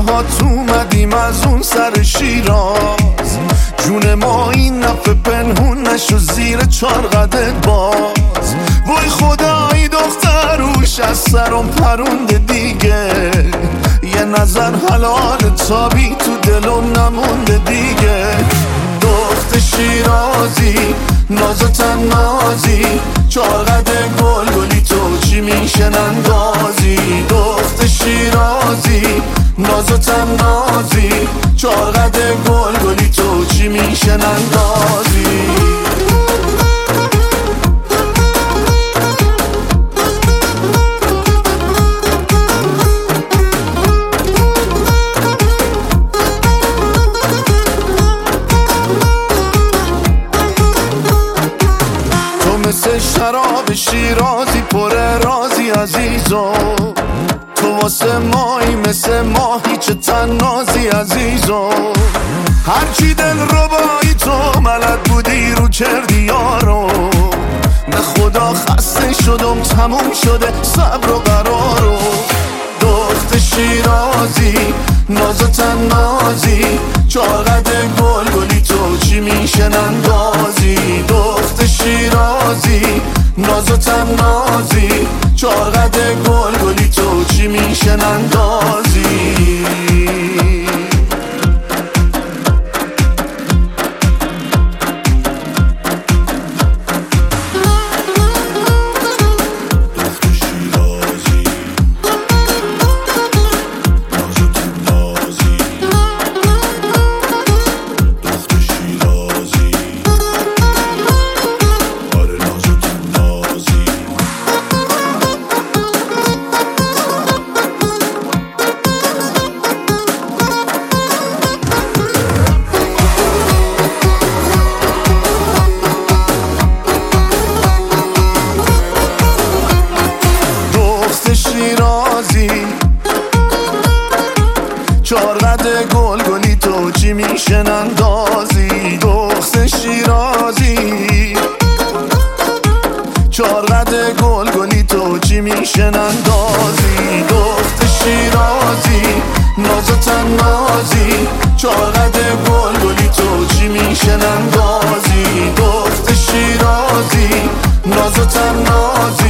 ها تو اومدیم از اون سر شیراز، جون ما این نفه پنهون نشو زیر چار قدت باز. وای خدایی دختروش از سرم پرونده دیگه، یه نظر حلال تابی تو دلم نمونده دیگه. دخت شیرازی ناز و تنازی، چار قد گل گلی تو چی میشن اندازی. دخت شیرازی ناز و تنازی، چار قد گل گلی تو چی میشن اندازی. مثل شراب شیرازی پر رازی عزیزو، تو واسه مایی مثل ماهی چه تنازی عزیزو. هرچی دل ربایی تو ملد بودی رو کردی یارو، به خدا خسته شدم تموم شده صبر و قرارو. دخت شیرازی ناز و تنازی، چار قد گل گلی تو چی میشن اندازی. دخت شیرازی ناز و تنازی، چار قد گل گلی تو چی میشن اندازی. شیرازی چار قد گل گلی تو چی میشن اندازی. دخت شیرازی چار قد گل گلی تو چی میشن اندازی. دخت شیرازی ناز و تنازی، چار قد گل گلی تو چی میشن اندازی. دخت شیرازی ناز و تنازی،